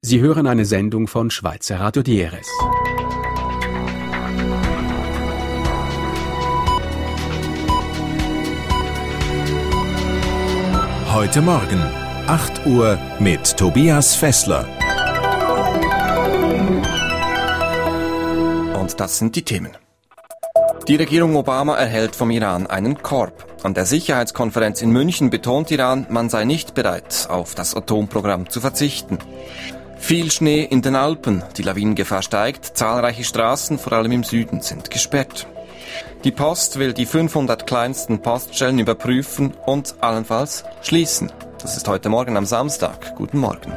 Sie hören eine Sendung von Schweizer Radio DRS. Heute Morgen, 8 Uhr mit Tobias Fessler. Und das sind die Themen. Die Regierung Obama erhält vom Iran einen Korb. An der Sicherheitskonferenz in München betont Iran, man sei nicht bereit, auf das Atomprogramm zu verzichten. Viel Schnee in den Alpen, die Lawinengefahr steigt, zahlreiche Straßen, vor allem im Süden, sind gesperrt. Die Post will die 500 kleinsten Poststellen überprüfen und allenfalls schließen. Das ist heute Morgen am Samstag. Guten Morgen.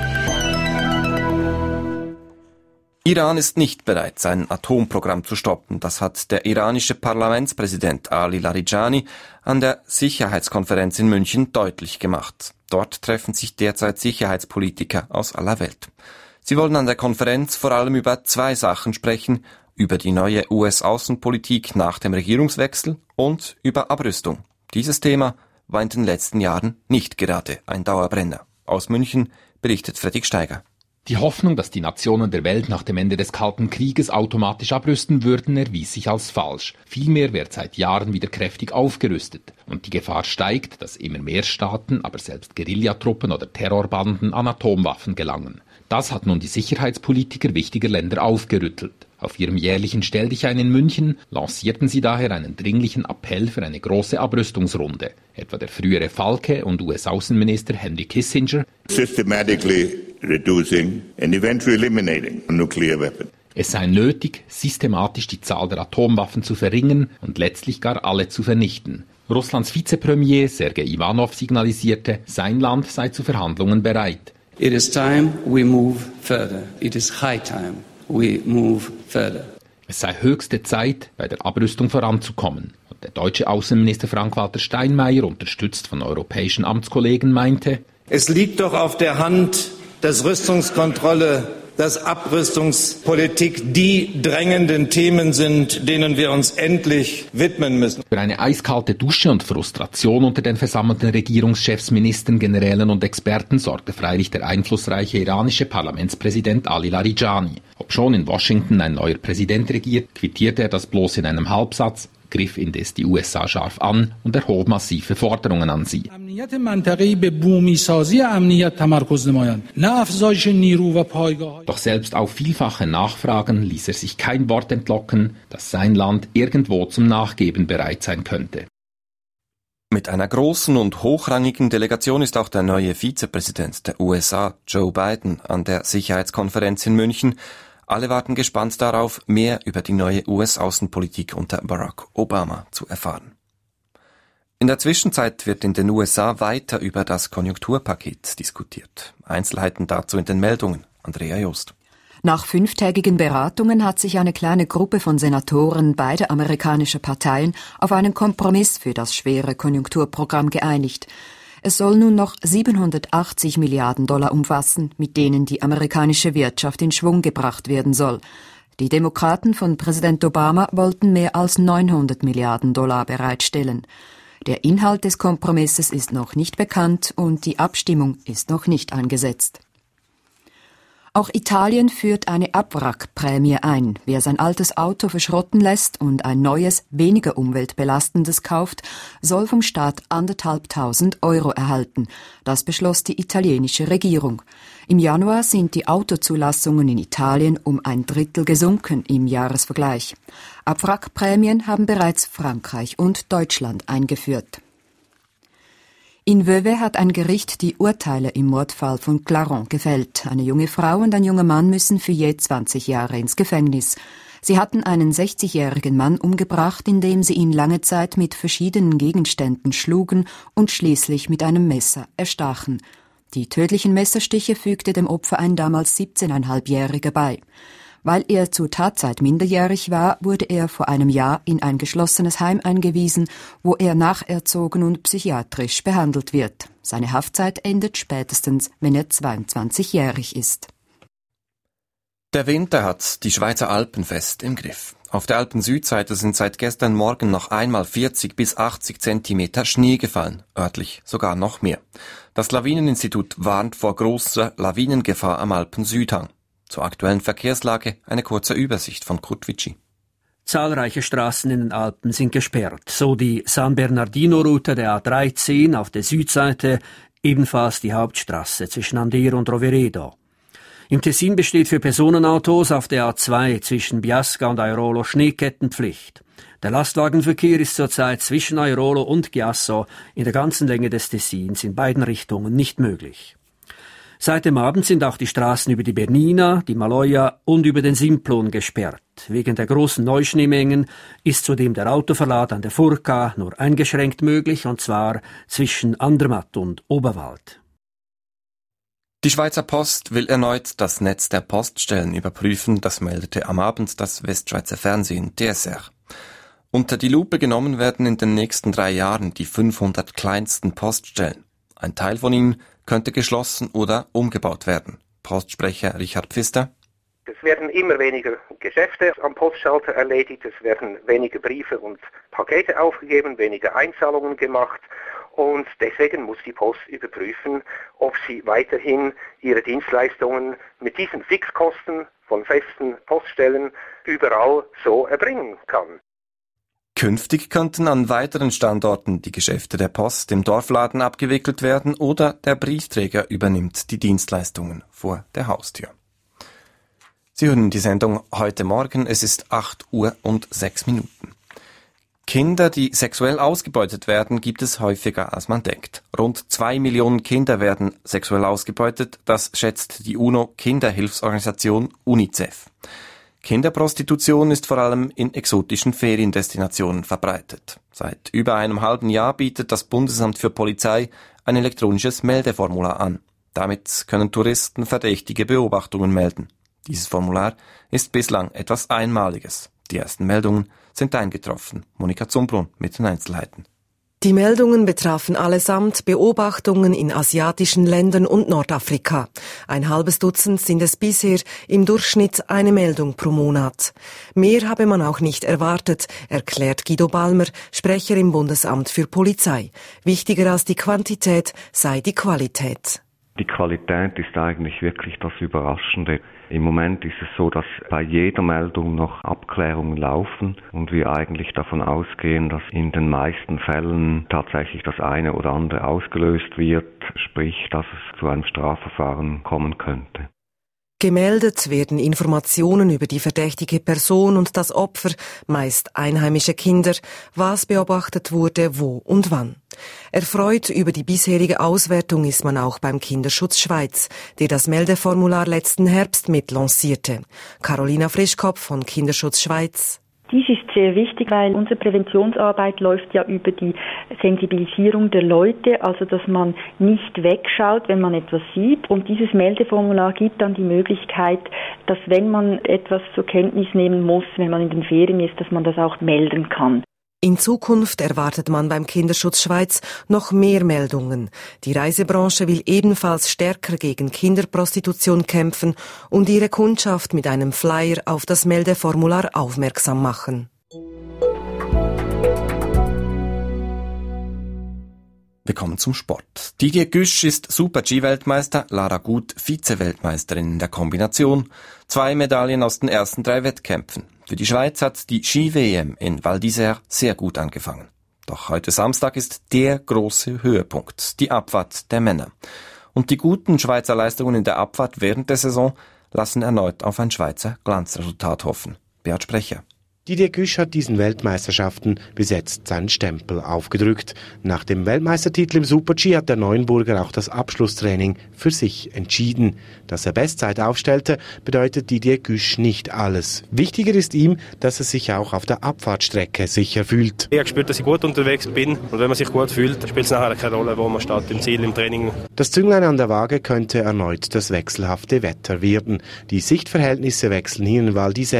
Iran ist nicht bereit, sein Atomprogramm zu stoppen. Das hat der iranische Parlamentspräsident Ali Larijani an der Sicherheitskonferenz in München deutlich gemacht. Dort treffen sich derzeit Sicherheitspolitiker aus aller Welt. Sie wollen an der Konferenz vor allem über zwei Sachen sprechen: über die neue US-Außenpolitik nach dem Regierungswechsel und über Abrüstung. Dieses Thema war in den letzten Jahren nicht gerade ein Dauerbrenner. Aus München berichtet Fredrik Steiger. Die Hoffnung, dass die Nationen der Welt nach dem Ende des Kalten Krieges automatisch abrüsten würden, erwies sich als falsch. Vielmehr wird seit Jahren wieder kräftig aufgerüstet. Und die Gefahr steigt, dass immer mehr Staaten, aber selbst Guerillatruppen oder Terrorbanden an Atomwaffen gelangen. Das hat nun die Sicherheitspolitiker wichtiger Länder aufgerüttelt. Auf ihrem jährlichen Stelldichein in München lancierten sie daher einen dringlichen Appell für eine große Abrüstungsrunde. Etwa der frühere Falke und US-Außenminister Henry Kissinger: Systematically reducing and eventually eliminating nuclear weapons. Es sei nötig, systematisch die Zahl der Atomwaffen zu verringern und letztlich gar alle zu vernichten. Russlands Vizepremier Sergei Iwanow signalisierte, sein Land sei zu Verhandlungen bereit. It is time we move further. It is high time we move further. Es sei höchste Zeit, bei der Abrüstung voranzukommen. Und der deutsche Außenminister Frank-Walter Steinmeier, unterstützt von europäischen Amtskollegen, meinte: Es liegt doch auf der Hand, dass Rüstungskontrolle, dass Abrüstungspolitik die drängenden Themen sind, denen wir uns endlich widmen müssen. Für eine eiskalte Dusche und Frustration unter den versammelten Regierungschefs, Ministern, Generälen und Experten sorgte freilich der einflussreiche iranische Parlamentspräsident Ali Larijani. Obschon in Washington ein neuer Präsident regiert, quittierte er das bloß in einem Halbsatz, griff indes die USA scharf an und erhob massive Forderungen an sie. Doch selbst auf vielfache Nachfragen ließ er sich kein Wort entlocken, dass sein Land irgendwo zum Nachgeben bereit sein könnte. Mit einer großen und hochrangigen Delegation ist auch der neue Vizepräsident der USA, Joe Biden, an der Sicherheitskonferenz in München. Alle warten gespannt darauf, mehr über die neue US-Außenpolitik unter Barack Obama zu erfahren. In der Zwischenzeit wird in den USA weiter über das Konjunkturpaket diskutiert. Einzelheiten dazu in den Meldungen. Andrea Jost. Nach 5-tägigen Beratungen hat sich eine kleine Gruppe von Senatoren beider amerikanischer Parteien auf einen Kompromiss für das schwere Konjunkturprogramm geeinigt. Es soll nun noch 780 Milliarden Dollar umfassen, mit denen die amerikanische Wirtschaft in Schwung gebracht werden soll. Die Demokraten von Präsident Obama wollten mehr als 900 Milliarden Dollar bereitstellen. Der Inhalt des Kompromisses ist noch nicht bekannt und die Abstimmung ist noch nicht angesetzt. Auch Italien führt eine Abwrackprämie ein. Wer sein altes Auto verschrotten lässt und ein neues, weniger umweltbelastendes kauft, soll vom Staat 1.500 € erhalten. Das beschloss die italienische Regierung. Im Januar sind die Autozulassungen in Italien um 1/3 gesunken im Jahresvergleich. Abwrackprämien haben bereits Frankreich und Deutschland eingeführt. In Vevey hat ein Gericht die Urteile im Mordfall von Claron gefällt. Eine junge Frau und ein junger Mann müssen für je 20 Jahre ins Gefängnis. Sie hatten einen 60-jährigen Mann umgebracht, indem sie ihn lange Zeit mit verschiedenen Gegenständen schlugen und schließlich mit einem Messer erstachen. Die tödlichen Messerstiche fügte dem Opfer ein damals 17,5-Jähriger bei. Weil er zur Tatzeit minderjährig war, wurde er vor einem Jahr in ein geschlossenes Heim eingewiesen, wo er nacherzogen und psychiatrisch behandelt wird. Seine Haftzeit endet spätestens, wenn er 22-jährig ist. Der Winter hat die Schweizer Alpen fest im Griff. Auf der Alpensüdseite sind seit gestern Morgen noch einmal 40 bis 80 Zentimeter Schnee gefallen, örtlich sogar noch mehr. Das Lawineninstitut warnt vor großer Lawinengefahr am Alpensüdhang. Zur aktuellen Verkehrslage eine kurze Übersicht von Kurt Witschi. Zahlreiche Straßen in den Alpen sind gesperrt, so die San Bernardino-Route der A13 auf der Südseite, ebenfalls die Hauptstraße zwischen Andero und Roveredo. Im Tessin besteht für Personenautos auf der A2 zwischen Biasca und Airolo Schneekettenpflicht. Der Lastwagenverkehr ist zurzeit zwischen Airolo und Chiasso in der ganzen Länge des Tessins in beiden Richtungen nicht möglich. Seit dem Abend sind auch die Straßen über die Bernina, die Maloja und über den Simplon gesperrt. Wegen der großen Neuschneemengen ist zudem der Autoverlad an der Furka nur eingeschränkt möglich, und zwar zwischen Andermatt und Oberwald. Die Schweizer Post will erneut das Netz der Poststellen überprüfen, das meldete am Abend das Westschweizer Fernsehen DSR. Unter die Lupe genommen werden in den nächsten 3 Jahren die 500 kleinsten Poststellen. Ein Teil von ihnen könnte geschlossen oder umgebaut werden. Postsprecher Richard Pfister. Es werden immer weniger Geschäfte am Postschalter erledigt, es werden weniger Briefe und Pakete aufgegeben, weniger Einzahlungen gemacht. Und deswegen muss die Post überprüfen, ob sie weiterhin ihre Dienstleistungen mit diesen Fixkosten von festen Poststellen überall so erbringen kann. Künftig könnten an weiteren Standorten die Geschäfte der Post im Dorfladen abgewickelt werden oder der Briefträger übernimmt die Dienstleistungen vor der Haustür. Sie hören die Sendung heute Morgen, es ist 8:06 Uhr. Kinder, die sexuell ausgebeutet werden, gibt es häufiger als man denkt. Rund 2 Millionen Kinder werden sexuell ausgebeutet, das schätzt die UNO-Kinderhilfsorganisation UNICEF. Kinderprostitution ist vor allem in exotischen Feriendestinationen verbreitet. Seit über einem halben Jahr bietet das Bundesamt für Polizei ein elektronisches Meldeformular an. Damit können Touristen verdächtige Beobachtungen melden. Dieses Formular ist bislang etwas Einmaliges. Die ersten Meldungen sind eingetroffen. Monika Zumbrunn mit den Einzelheiten. Die Meldungen betrafen allesamt Beobachtungen in asiatischen Ländern und Nordafrika. Ein halbes Dutzend sind es bisher, im Durchschnitt eine Meldung pro Monat. Mehr habe man auch nicht erwartet, erklärt Guido Balmer, Sprecher im Bundesamt für Polizei. Wichtiger als die Quantität sei die Qualität. Die Qualität ist eigentlich wirklich das Überraschende. Im Moment ist es so, dass bei jeder Meldung noch Abklärungen laufen und wir eigentlich davon ausgehen, dass in den meisten Fällen tatsächlich das eine oder andere ausgelöst wird, sprich, dass es zu einem Strafverfahren kommen könnte. Gemeldet werden Informationen über die verdächtige Person und das Opfer, meist einheimische Kinder, was beobachtet wurde, wo und wann. Erfreut über die bisherige Auswertung ist man auch beim Kinderschutz Schweiz, der das Meldeformular letzten Herbst mitlancierte. Carolina Frischkopf von Kinderschutz Schweiz. Dies ist sehr wichtig, weil unsere Präventionsarbeit läuft ja über die Sensibilisierung der Leute, also dass man nicht wegschaut, wenn man etwas sieht. Und dieses Meldeformular gibt dann die Möglichkeit, dass wenn man etwas zur Kenntnis nehmen muss, wenn man in den Ferien ist, dass man das auch melden kann. In Zukunft erwartet man beim Kinderschutz Schweiz noch mehr Meldungen. Die Reisebranche will ebenfalls stärker gegen Kinderprostitution kämpfen und ihre Kundschaft mit einem Flyer auf das Meldeformular aufmerksam machen. Wir kommen zum Sport. Didier Güsch ist Super-G-Weltmeister, Lara Gut Vize-Weltmeisterin in der Kombination. 2 Medaillen aus den ersten 3 Wettkämpfen. Für die Schweiz hat die Ski-WM in Val d'Isère sehr gut angefangen. Doch heute Samstag ist der große Höhepunkt, die Abfahrt der Männer. Und die guten Schweizer Leistungen in der Abfahrt während der Saison lassen erneut auf ein Schweizer Glanzresultat hoffen. Beat Sprecher. Didier Güsch hat diesen Weltmeisterschaften bis jetzt seinen Stempel aufgedrückt. Nach dem Weltmeistertitel im Super-G hat der Neuenburger auch das Abschlusstraining für sich entschieden. Dass er Bestzeit aufstellte, bedeutet Didier Güsch nicht alles. Wichtiger ist ihm, dass er sich auch auf der Abfahrtstrecke sicher fühlt. Ich habe gespürt, dass ich gut unterwegs bin. Und wenn man sich gut fühlt, spielt es nachher keine Rolle, wo man steht, im Ziel, im Training. Das Zünglein an der Waage könnte erneut das wechselhafte Wetter werden. Die Sichtverhältnisse wechseln hier in Val d'Isère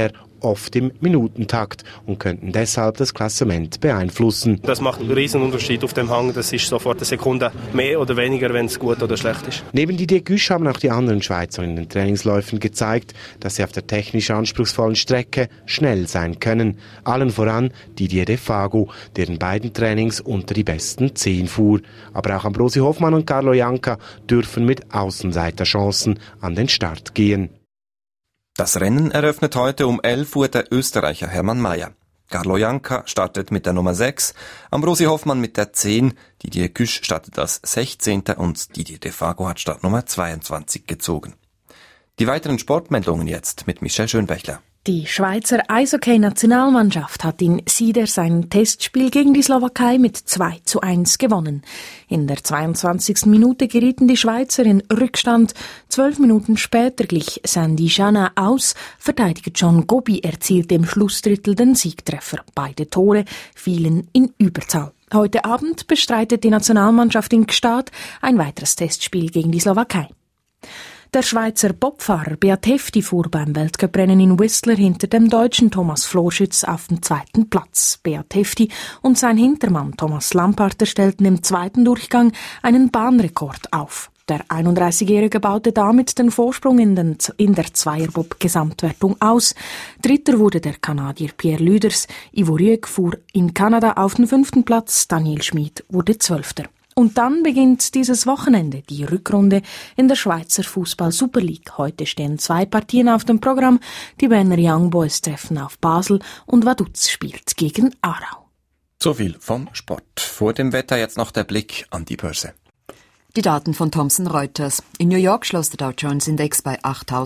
oft im Minutentakt und könnten deshalb das Klassement beeinflussen. Das macht einen riesen Unterschied auf dem Hang. Das ist sofort eine Sekunde mehr oder weniger, wenn es gut oder schlecht ist. Neben Didier Güsch haben auch die anderen Schweizer in den Trainingsläufen gezeigt, dass sie auf der technisch anspruchsvollen Strecke schnell sein können. Allen voran Didier Defago, der in beiden Trainings unter die besten 10 fuhr. Aber auch Ambrosi Hoffmann und Carlo Janka dürfen mit Außenseiterchancen an den Start gehen. Das Rennen eröffnet heute um 11 Uhr der Österreicher Hermann Maier. Carlo Janka startet mit der Nummer 6, Ambrosi Hoffmann mit der 10, Didier Güsch startet als 16. und Didier Defago hat Startnummer 22 gezogen. Die weiteren Sportmeldungen jetzt mit Michel Schönbächler. Die Schweizer Eishockey-Nationalmannschaft hat in Sider sein Testspiel gegen die Slowakei mit 2:1 gewonnen. In der 22. Minute gerieten die Schweizer in Rückstand. 12 Minuten später glich Sandy Jana aus. Verteidiger John Gobi erzielte im Schlussdrittel den Siegtreffer. Beide Tore fielen in Überzahl. Heute Abend bestreitet die Nationalmannschaft in Gstaad ein weiteres Testspiel gegen die Slowakei. Der Schweizer Bobfahrer Beat Hefti fuhr beim Weltcuprennen in Whistler hinter dem deutschen Thomas Florschütz auf den 2. Platz. Beat Hefti und sein Hintermann Thomas Lamparter stellten im 2. Durchgang einen Bahnrekord auf. Der 31-Jährige baute damit den Vorsprung in der Zweierbob-Gesamtwertung aus. Dritter wurde der Kanadier Pierre Lüders. Ivo Riek fuhr in Kanada auf den 5. Platz. Daniel Schmid wurde 12. Und dann beginnt dieses Wochenende die Rückrunde in der Schweizer Fußball-Super League. Heute stehen 2 Partien auf dem Programm. Die Berner Young Boys treffen auf Basel und Vaduz spielt gegen Aarau. So viel vom Sport. Vor dem Wetter jetzt noch der Blick an die Börse. Die Daten von Thomson Reuters. In New York schloss der Dow Jones Index bei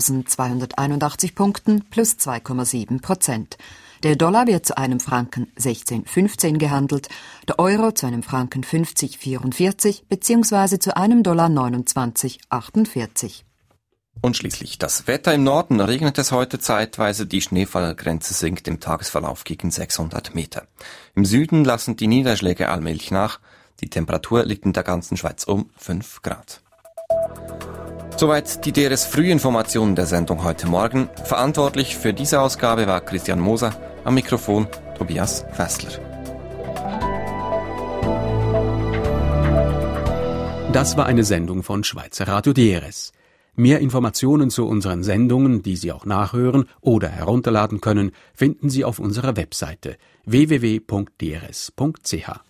8.281 Punkten plus 2,7%. Der Dollar wird zu einem Franken 16,15 gehandelt, der Euro zu einem Franken 50,44 bzw. zu einem Dollar 29,48. Und schließlich das Wetter. Im Norden regnet es heute zeitweise, die Schneefallgrenze sinkt im Tagesverlauf gegen 600 Meter. Im Süden lassen die Niederschläge allmählich nach. Die Temperatur liegt in der ganzen Schweiz um 5 Grad. Soweit die DRS Frühinformationen der Sendung heute Morgen. Verantwortlich für diese Ausgabe war Christian Moser, am Mikrofon Tobias Fessler. Das war eine Sendung von Schweizer Radio DRS. Mehr Informationen zu unseren Sendungen, die Sie auch nachhören oder herunterladen können, finden Sie auf unserer Webseite www.drs.ch.